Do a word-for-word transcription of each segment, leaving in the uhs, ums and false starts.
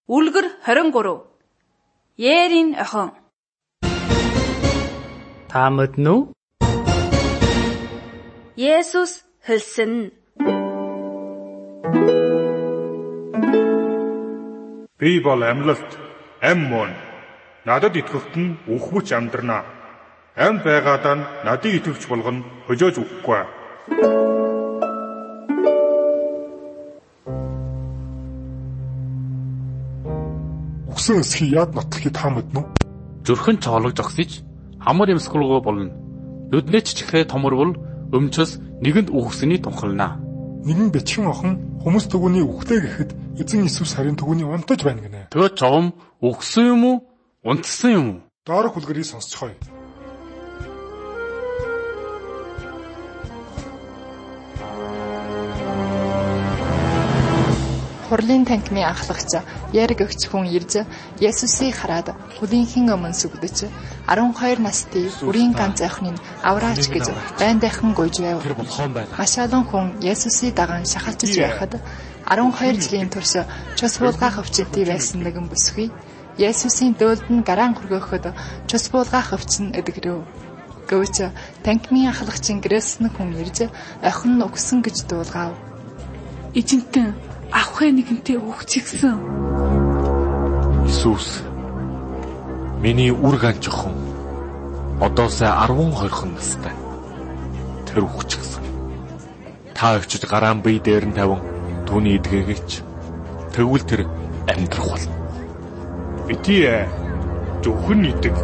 Үлгэр двадцать три. Ерийн охин. Та мэднэ үү? Есүс хэлсэн. Би бол амьлалт, ам мөн. Надад итгэвч нь үхвч амьдрнаа. Ам байгаадаа нь надыг итгэвч болгоно хожоож үхэхгүй. Үхсэн эсхий яад нотлохыг та мэднэ үү? Зүрхэн цоолог зогсож амар юмсгалгүй болно. Нүднээ чихрээ томорвол өмчөс нэгэнд үхсэний тунхална. Нэгэн бичгэн охин хүмүүс төгөөний үхлээ гэхэд эзэн Иесус харин төгөөний унтаж байна гинэ. Тэгээ човом үхсэн юм уу? Унтсан юм уу? Доорх үлгэрийг сонсцгоё. Хурлын танхимын анхлагч Яриг өгч хүн ирж Есүсийг хараад хүлийнхин өмнө сүгдэж арван хоёр насны үрийн ганц охиныг авраач гэж байндайхан гуйж байв. Маш олон хүн Есүсийг даган шахалчж байхад арван хоёр жилийн турш цус буулгах өвчтөй байсан нэгэн бүсгүй Есүсийн дөөлд нь гараан хүргөхөд цус буулгах өвчин эдгэрэв. Гэвч танхимын анхлагчийн гэрээс нь хүн ирж охин нь өгсөн гэж дуулгав. Эзэнтэн авахын нэгэнтэй үхчихсэн. Иесус миний үр ганчхан одоосаа арван хоёр настай. Тэр үхчихсэн. Та очиж гараан бие дээр нь тавин түүний эдгээгч. Тэгвэл тэр амьдрах болно. Бити ээ. Зөвхөн идэг.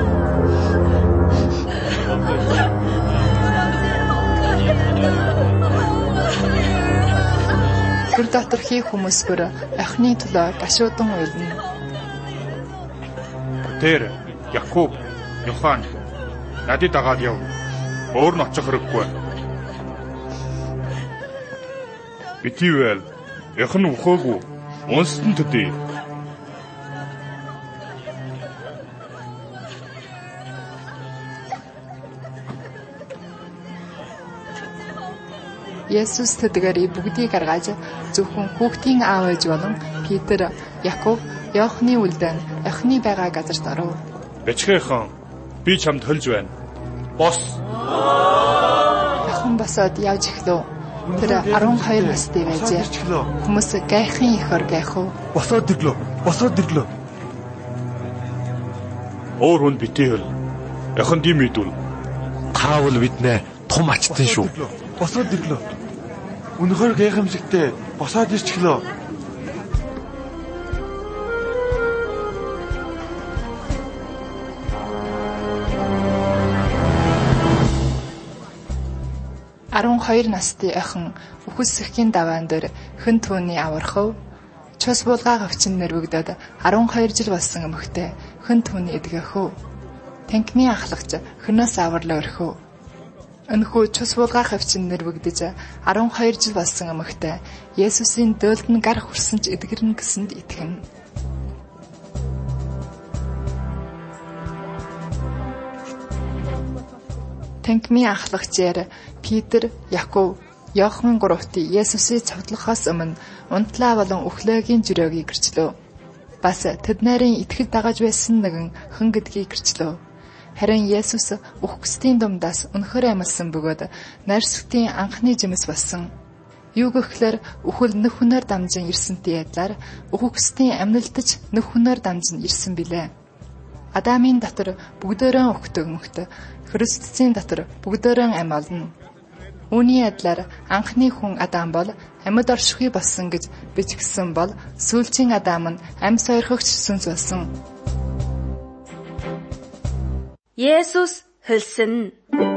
Тэр доторхи хүмүүс бүр охины төлөө гашуудан уйлна. Тэр Якоб, Йохан надад дагаад яв. Өөр нь очих хэрэггүй. Битивэл охин үхөөгүй. Унстан төдий. Есүс тэдгээрийг бүгдийг гаргаж зөвхөн хүүхдийн аав ээж болон Петр, Яков, Иохны үлдэн охины байгаа газарт оров. Бэчгээхэн би чамд хөлж байна. Бос. Охин босоод явж эхлэв. Тэр арван хоёр настай байжээ. Хүмүүс гайхын их ор гайхав. Босоод ирлөө. Босоод ирлөө. Өөр хүн битээл. Охин димэдүүл. Таавал биднээ том ачтан шүү. Босоод ирлөө. Үнэхээр гайхамшигтэй. Босоод ирчихлөө. арван хоёр настай охин үхэл сэхгийн даваан дээр хэн түүний авархав. Цус буулгах өвчин нэрвэгдээд арван хоёр жил болсон эмэгтэй хэн түүний эдгэхв. Танхимын анхлагч хөнөөс аварлаа өрхөв. Энэхүү цус буулгах өвчин нэрвэгдэж арван хоёр жил болсон эмэгтэй Есүсийн дөөлд нь гар хүрсэн ч эдгэрнэ гэсэнд итгэн. Танхимын анхлагчээр Петр, Яков, Иохан гуравт Есүсийг цавдлахаас өмнө унтлаа болон үхлээгийн жирөөгийг гэрчлөө. Бас тэд нарын итгэл дагаж байсан нэгэн хэн гэдгийг гэрчлөө. Харин Есүс үхгсдийн думдаас үнэхээр амьдсан бөгөөд найрсагтын анхны жимс болсон. Юу гэхээр үхэл нөх хүнээр дамжин ирсэнтэй адилаар үхгсдийн амьдлаж нөх хүнээр дамжин ирсэн билээ. Адамын дотор бүгдээрээ өгтөг мөхт Христосийн дотор бүгдээрээ ам олно. Үүний адилаар анхны хүн Адам бол амьд оршихуй болсон гэж бичгдсэн бол сүүлчийн Адам нь ам сойрхогч сүнс болсон. Есүс хэлсэн.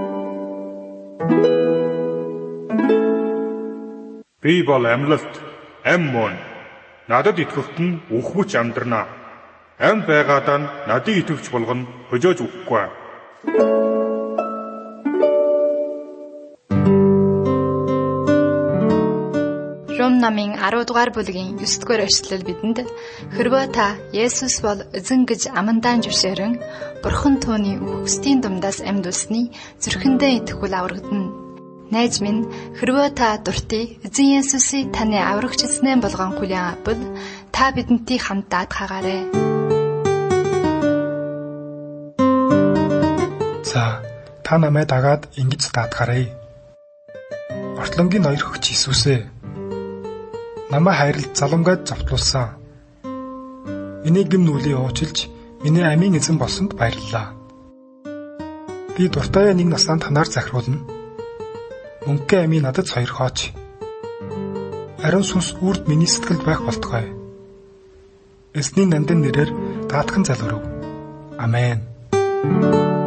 Би бол амьлалт, ам мөн. Надад итгэвч нь үхвч амьдрнаа. Ам байгаадаа нь надыг итгэвч болгоно хожоож үхэхгүй. Ром намын арав дугаар бүлгийн ёс дугаар эшлэл бидэнд хэрвээ та Есүс бол эзэн гэж амандаа зөвшөөрөн Бурхан түүний үхсдийн думдаас амьдулсныг зүрхэндээ итгэвэл аврагдана. Найз минь хэрвээ та дуртай эзэн Есүсийг таны аврагч эзнээ болгон хүлээн авбал та бидэнтэй хамт даатгаагаарай. За, та намайг дагаад ингэж даатгаарай. Ортлонгийн ноёр хөгч Иесусээ, намайг хайрлж заламгайд зовтлуулсан. Миний гэм нүглийг уучилж, миний амийн эзэн болсонд баярлалаа. Би дуртай нэг насанд танаар захируулна. Мөнгө амийн надад сойрхооч. Ариун сүнс үрд миний сэтгэлд байх болтугай. Эзний нандин нэрээр даатхан залгэрв. Амен.